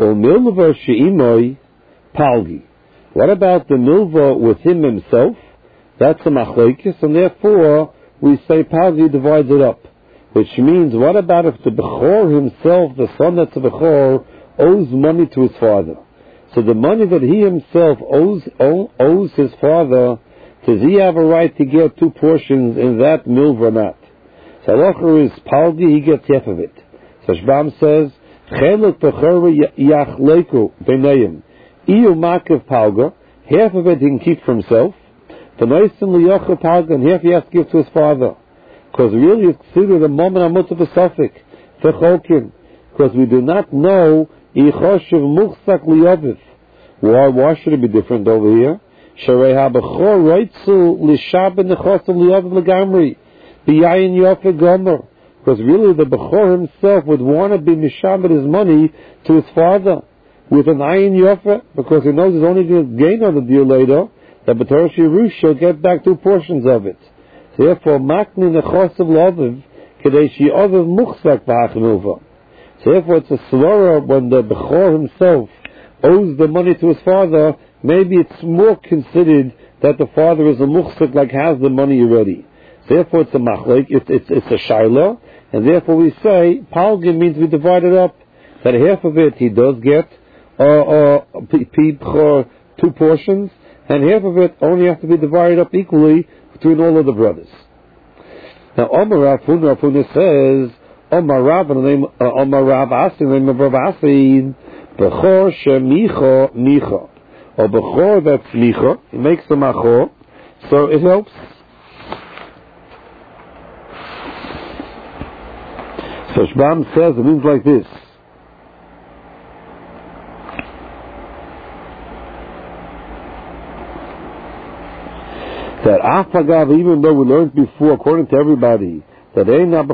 O milva she'imoi palgi. What about the milva with him himself? That's a machlokes, and therefore we say palgi divides it up. Which means, what about if the bechor himself, the son that's a bechor, owes money to his father? So the money that he himself owes his father, does he have a right to get 2 portions in that milva or not? So halacha is palgi, he gets half of it. So Shbam says, Cheluk bechor yachleiku b'neiim. Iyu makiv palga, half of it he can keep for himself. V'noisen liyocha palga, and half he has to give to his father. Because really it's considered a moment amut of a suffix, v'cholkin. Because we do not know, yichoshev muchsak liyoviv. Why should it be different over here? Sharei ha-bechor roitzu lishaben nechosav liyoviv legamri. B'yayin yofe gomer. Because really the bechor himself would want to be mishabed his money to his father with an ayin yofe, because he knows he's only going to gain on the deal later, that b'torah shirush shall get back 2 portions of it. Therefore, makni nechosav loviv kedei she'oviv muchsak v'hachnova. Therefore, it's a svara when the bechor himself owes the money to his father. Maybe it's more considered that the father is a muchsak, like has the money already. Therefore, it's a machlek, it's a shaila, and therefore we say palgin means we divide it up. That half of it he does get 2 portions, and half of it only has to be divided up equally between all of the brothers. Now, Omar Rav Huna says, Omar Rav Asi, in the name of Rav Asi, Bechor shemicho micha, or Bechor that's micha, he makes the machor, so it helps. So Shbam says it means like this. That Afagav, even though we learned before, according to everybody, that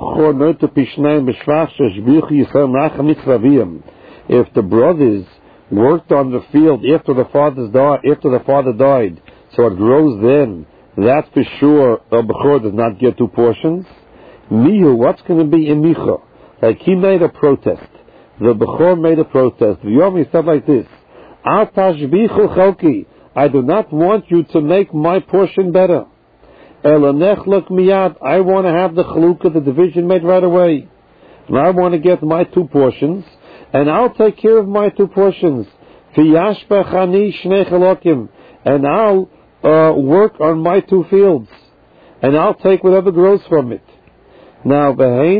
if the brothers worked on the field after the father died, so it grows then, that's for sure a bechor does not get 2 portions. Mihu, what's going to be in Micha? Like he made a protest. The bechor made a protest. The Yomi said like this, Al tashbichu chalki, I do not want you to make my portion better. Elanechluk miyad, I want to have the chalukah, the division made right away. And I want to get my 2 portions, and I'll take care of my 2 portions. V'yashbech ani shnei chalokim, and I'll work on my 2 fields, and I'll take whatever grows from it. Now,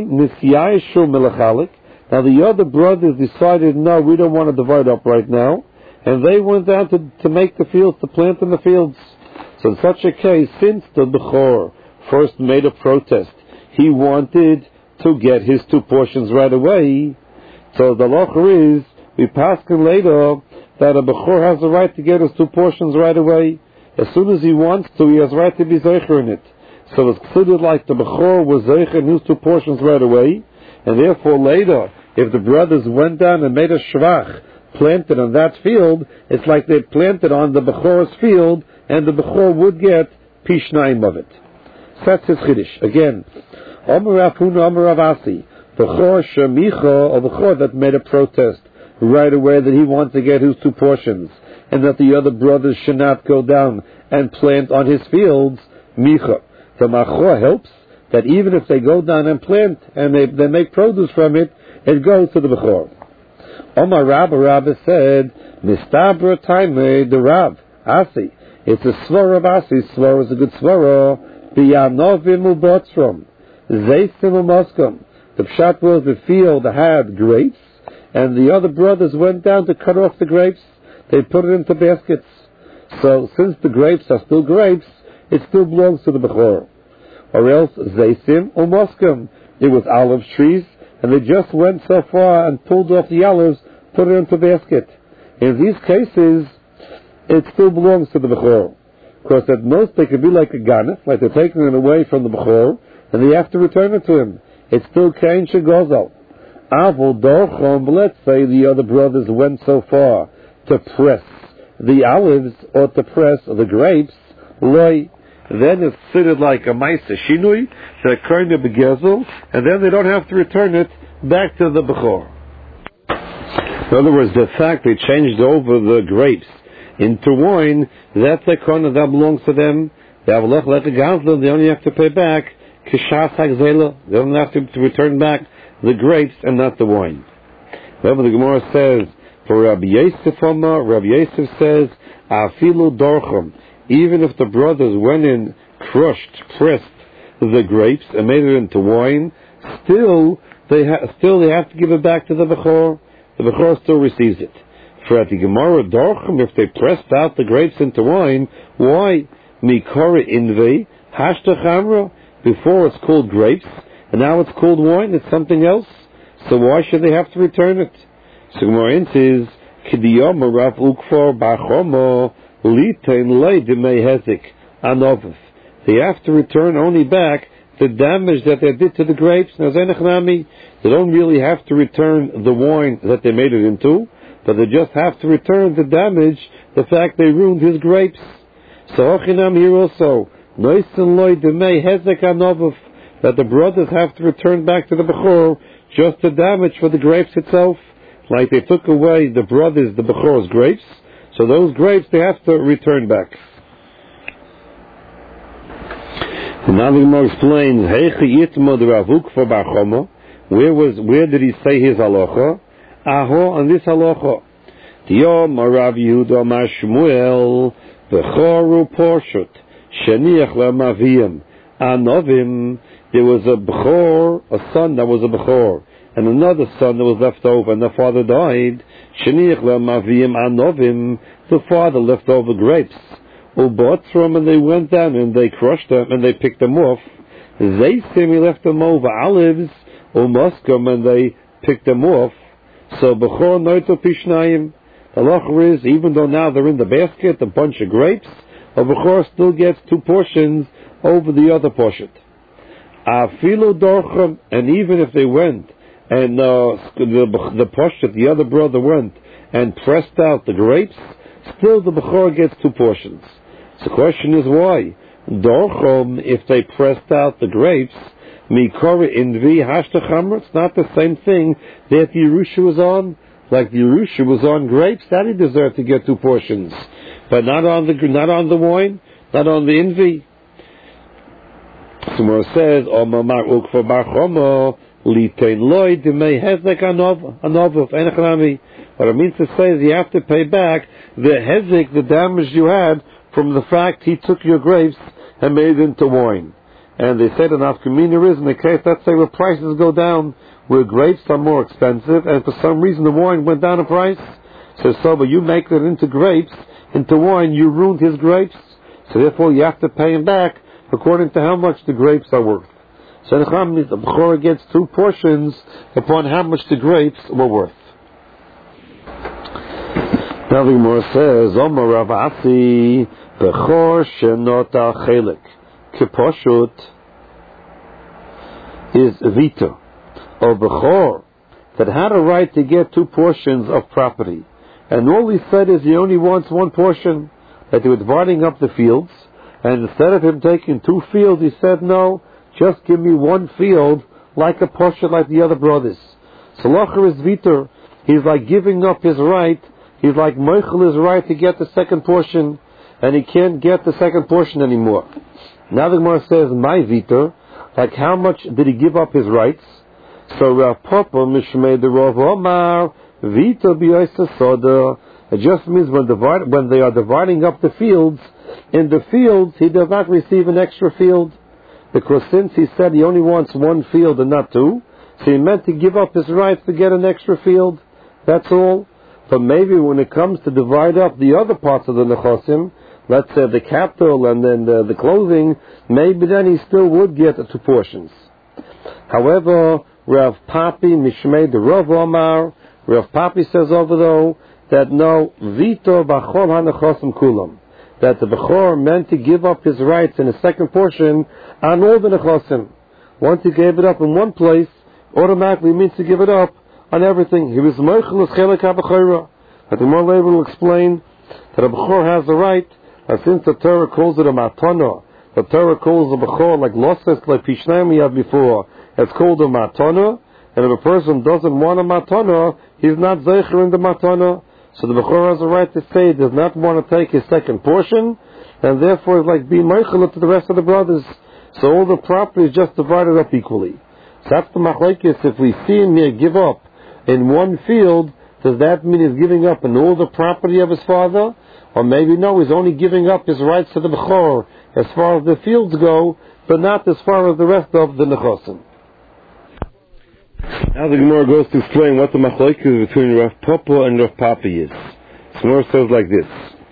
now the other brothers decided, no, we don't want to divide up right now, and they went down to make the fields, to plant in the fields. So in such a case, since the bechor first made a protest, he wanted to get his 2 portions right away. So the locher is, we pass him later that a bechor has the right to get his 2 portions right away. As soon as he wants to, he has the right to be zeicher in it. So it's considered like the bechor was zeicher in his 2 portions right away, and therefore later, if the brothers went down and made a shvach, planted on that field, it's like they planted on the bechor's field, and the bechor would get pishnaim of it. So that's his chiddush. Again, Omer Rav Huna, Omer Rav Asi, bechor shemicha, or bechor that made a protest right away that he wants to get his 2 portions, and that the other brothers should not go down and plant on his fields, micha. The machor helps that even if they go down and plant and they make produce from it, it goes to the bechor. Omar Rabba said, Mistabra Taime the Rav Asi. It's a svara of Asi. Svara is a good svara. Biyanovim ubotzrom. Zeisim umoskam. The pshat was the field had grapes, and the other brothers went down to cut off the grapes. They put it into baskets. So since the grapes are still grapes, it still belongs to the bechor. Or else zeisim umoskam. It was olive trees, and they just went so far and pulled off the olives, put it into a basket. In these cases, it still belongs to the bechor. Because at most they could be like a ganef, like they're taking it away from the bechor, and they have to return it to him. It's still kain shegozal. Avol dorchom, but let's say the other brothers went so far to press the olives or to press the grapes, loy, then it's considered like a ma'aser shinui, so kind of begezel, and then they don't have to return it back to the bechor. In other words, the fact they changed over the grapes into wine, that's the corner that belongs to them. They only have to pay back kishas hagzela. They don't have to return back the grapes and not the wine. However, the Gemara says, for Rabbi Yosef says, afilu dorcham, even if the brothers went in, pressed the grapes and made it into wine, still they have to give it back to the Bechor. The Bechor still receives it. For at the Gemara dorcham, if they pressed out the grapes into wine, why? Mikora inve hashta chamra. Before it's called grapes, and now it's called wine. It's something else. So why should they have to return it? So Gemara says, Kidiyom Rav Ukfor Bachomo Litain Lei Demei Hezik Anovov. They have to return only back the damage that they did to the grapes. Now Zenechnami, they don't really have to return the wine that they made it into, but they just have to return the damage, the fact they ruined his grapes. So Ochinam here also, Noisin Loi Demei Hezik Anovov, that the brothers have to return back to the Bechor just the damage for the grapes itself. Like they took away the brothers, the Bechor's grapes, so those grapes they have to return back. And now the Gemara explains, where did he say his halacha? Aho, on this halacha. Diyom Rav Yehuda Mar Shmuel Bechoru Porshut Sheniach LaMaviyim Anovim. There was a Bechor, a son that was a Bechor, and another son that was left over, and the father died. Sheniach LaMaviyim Anovim. The father left over grapes. Ubotrom, and they went down and they crushed them and they picked them off. They he left them over olives. Umoskom, and they picked them off. So Bechor Noito Pishnayim. The halacha is, even though now they're in the basket, a bunch of grapes, a Bechor still gets 2 portions over the other portion. Afilu dorcham, and even if they went and the poshet, the other brother went and pressed out the grapes, still the Bechor gets 2 portions. So the question is why? Dorcham, if they pressed out the grapes, mikora invi hashta chamra, it's not the same thing that the Yerusha was on. Like the Yerusha was on grapes, that he deserved to get 2 portions, but not on the wine, not on the envy. Somewhere says, Omar Ukfa Barchomo Litain Loi Demei Hezek Anovov Enechnami. What it means to say is you have to pay back the hezek, the damage you had from the fact he took your grapes and made it into wine. And they said an afkamina is in the case, let's say, where prices go down, where grapes are more expensive, and for some reason the wine went down in price. So but you make it into grapes, into wine, you ruined his grapes. So therefore you have to pay him back according to how much the grapes are worth. So the Bechor gets 2 portions upon how much the grapes were worth. Now the Gemara says, Omar Rav Asi, Bechor shenot al chelik, kiposhut, is vita, or Bechor, that had a right to get 2 portions of property. And all he said is he only wants 1 portion, that they were dividing up the fields, and instead of him taking 2 fields, he said, no, just give me 1 field, like a portion like the other brothers. So Locher is vita, he's like giving up his right. He's like Meichel is right to get the 2nd portion, and he can't get the 2nd portion anymore. Now the Gemara says, my vita, like how much did he give up his rights? So Rav Papa Mishmei the Rav Omar vita b'yoseh soda. It just means when they are dividing up the fields, in the fields he does not receive an extra field, because since he said he only wants 1 field and not 2, so he meant to give up his rights to get an extra field. That's all. But maybe when it comes to divide up the other parts of the nechosim, let's say the capital and then the clothing, maybe then he still would get 2 portions. However, Rav Papi Mishmei the Rav Omar, Rav Papi says over though that no, Vito Bachol HaNechosim Kulam, that the Bechor meant to give up his rights in a 2nd portion on all the nechosim. Once he gave it up in one place, automatically means to give it up on everything. He was Meichel as Chelik HaBechorah. But the more later will explain that a Bechor has the right, and since the Torah calls it a Matana, the Torah calls a Bechor like Losses, like Pishnayim we have before, it's called a Matana, and if a person doesn't want a matana, he's not zeicher in the matana. So the Bechor has a right to say he does not want to take his second portion, and therefore is like being meichel to the rest of the brothers. So all the property is just divided up equally. So that's the machlekes. If we see him here give up in one field, does that mean he's giving up in all the property of his father? Or maybe no, he's only giving up his rights to the Bechor as far as the fields go, but not as far as the rest of the nechosim. Now the Gemara goes to explain what the machlokes between Rav Papa and Rav Papi is. The Gemara says like this: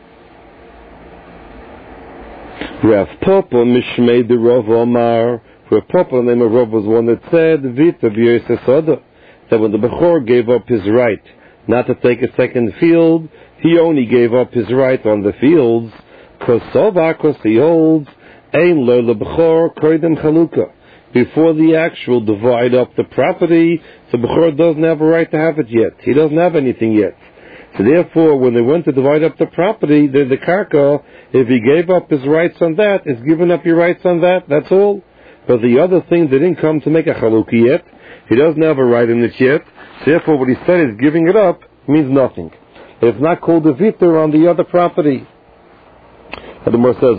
Rav Papa mishmei the Rav Omar. Rav Papa, the name of Rav, was one that said Vita b'Yosef that when the Bechor gave up his right not to take a second field, he only gave up his right on the fields because he holds ein lo lebechor koydem chalukah. Before the actual divide up the property, the Bechor doesn't have a right to have it yet. He doesn't have anything yet. So therefore, when they went to divide up the property, the karka, if he gave up his rights on that, it's giving up your rights on that, that's all. But the other things that didn't come to make a chalukah yet, he doesn't have a right in it yet. So therefore, what he said is giving it up means nothing. It's not called a vitor on the other property. And the Gemara says,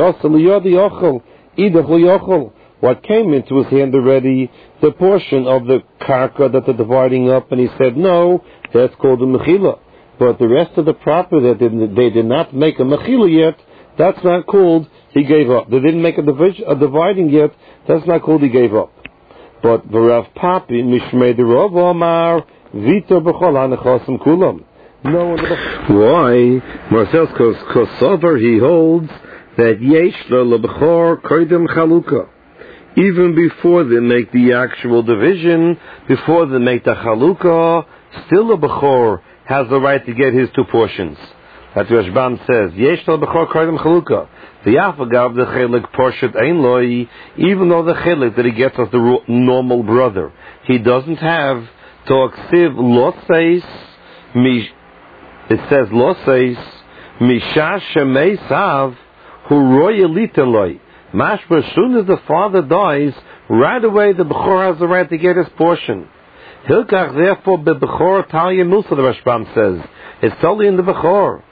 what came into his hand already, the portion of the karka that they're dividing up, and he said no, that's called a mechila. But the rest of the property that they did not make a mechila yet, that's not called he gave up. They didn't make a dividing yet, that's not called he gave up. But V'Rav Papi mishmei the Rav Omar vita b'chol hanechosim kulam. No. Why? Marcel Kosover, he holds that yesh lo lebechor koydem chalukah. Even before they make the actual division, before they make the chalukah, still a Bechor has the right to get his two portions. That's what Rashbam says. Yesh lo Bechor koydem chalukah. The Yafagav the chelik porshet ein loi, even though the chelik that he gets as the normal brother, he doesn't have to aksiv loseis. It says loseis misha shemei sav hu roya liteloi. Mashma, as soon as the father dies, right away the Bechor has the right to get his portion. Hilkach, therefore, be-Bechor Talia Musa, the Rashbam says. It's totally in the Bechor.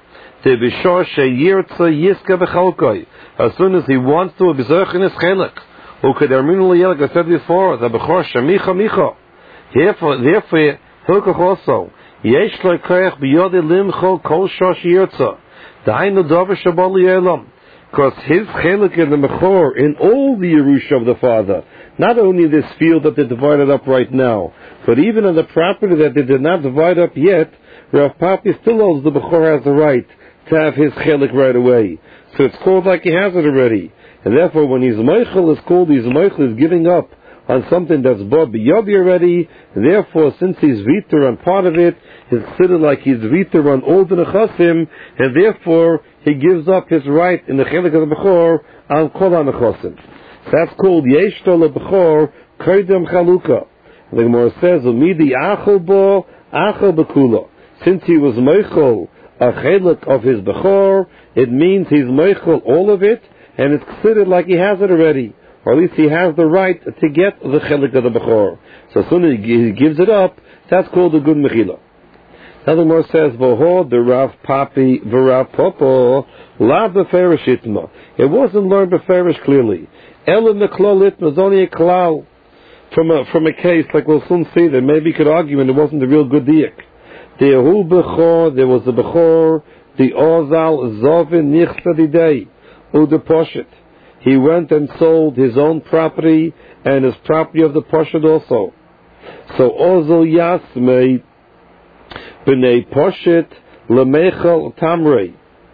As soon as he wants to observe in his chelik. Like I said before, the Bechor Shemicha Micha. Therefore, Hilkach also. Yesh lo koyach b'yodi limcho kol shosh yirtza. Dainu dover shabal yelam. Because his chelik in the Bechor, in all the Yerusha of the father, not only this field that they divided up right now, but even in the property that they did not divide up yet, Rav Papi still holds the Bechor has the right to have his chelik right away. So it's called like he has it already. And therefore when he's meichel, it's called he's meichel, is giving up on something that's bought b'yobi already, and therefore since he's vitor on part of it, it's considered like he's vitor on all the nechasim, and therefore he gives up his right in the chelik of the Bechor on kol ha-nechasim. That's called yesh lo lebechor koydem chalukah. The Gemara says, "Umidi achol bo achol bekula." Since he was meichel a chelik of his Bechor, it means he's meichel all of it, and it's considered like he has it already. Or at least he has the right to get the chelik of the Bechor. So as soon as he gives it up, that's called a good mechila. Now the Gemara says, "V'ho the Rav Papi v'Rav Popo la beferish itma." It wasn't learned beferish clearly. Ela meklal itma is only a klal from a case like we'll soon see that maybe you could argue and it wasn't a real good diak. There was the Bechor, the Ozal Zovin Nichsadidei, Ude Poshet. He went and sold his own property and his property of the Poshet also. So Ozal Yasmei B'nei Poshet Lemechel Tamrei.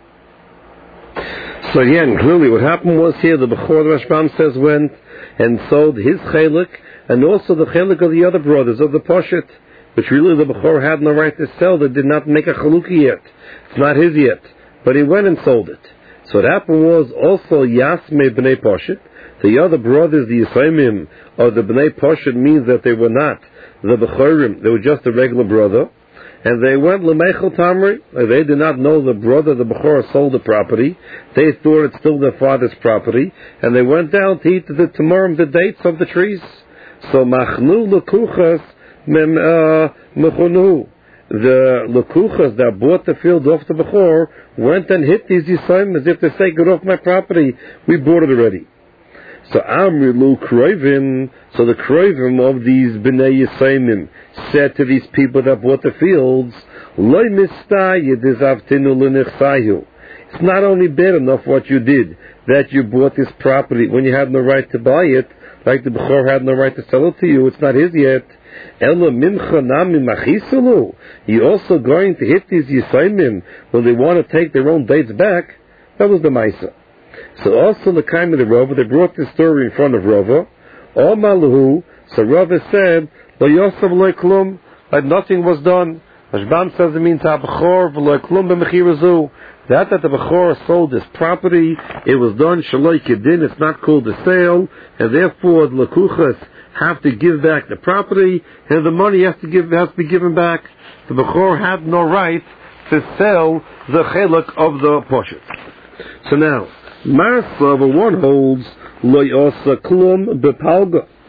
So again, clearly what happened was here, the Bechor, the Rashbam says, went and sold his chelik and also the chelik of the other brothers of the Poshet, which really the Bechor had no right to sell, that did not make a chalukah yet. It's not his yet. But he went and sold it. So what happened was also Yasmei B'nei Poshet, the other brothers, the Yisraelim, or the B'nei Poshet means that they were not the Bechorim, they were just a regular brother, and they went L'meichel Tamri, they did not know the brother, the Bechor, sold the property, they thought it's still their father's property, and they went down to eat the tamarim, the dates of the trees. So Machnu L'kuchas mechonu. The Lekuchas that bought the field off the Bechor went and hit these Yisayim as if they say, get off my property, we bought it already. So Amrilu Kroivim, so the Kroivim of these Bnei Yisayim said to these people that bought the fields, Loi mistayid izavtinu l'nichsayu. It's not only bad enough what you did, that you bought this property when you had no right to buy it, like the Bechor had no right to sell it to you, it's not his yet. Ela mincha nami machisulu. You're also going to hit these Yisayim when they want to take their own dates back. That was the Maisa. So also the time of the Rava, they brought this story in front of Rava. All malahu. So Rava said, Lo yosav lo klum, like nothing was done. Rashbam says it means ha-bechor v'lo klum b'mechirazu. That the Bechor sold this property, it was done shaloi kedin, it's not called a sale, and therefore the Lekuchas have to give back the property, and the money has to be given back. The Bechor had no right to sell the chelak of the poshet. So now, Marsa, one holds lo yosa klum b'palga.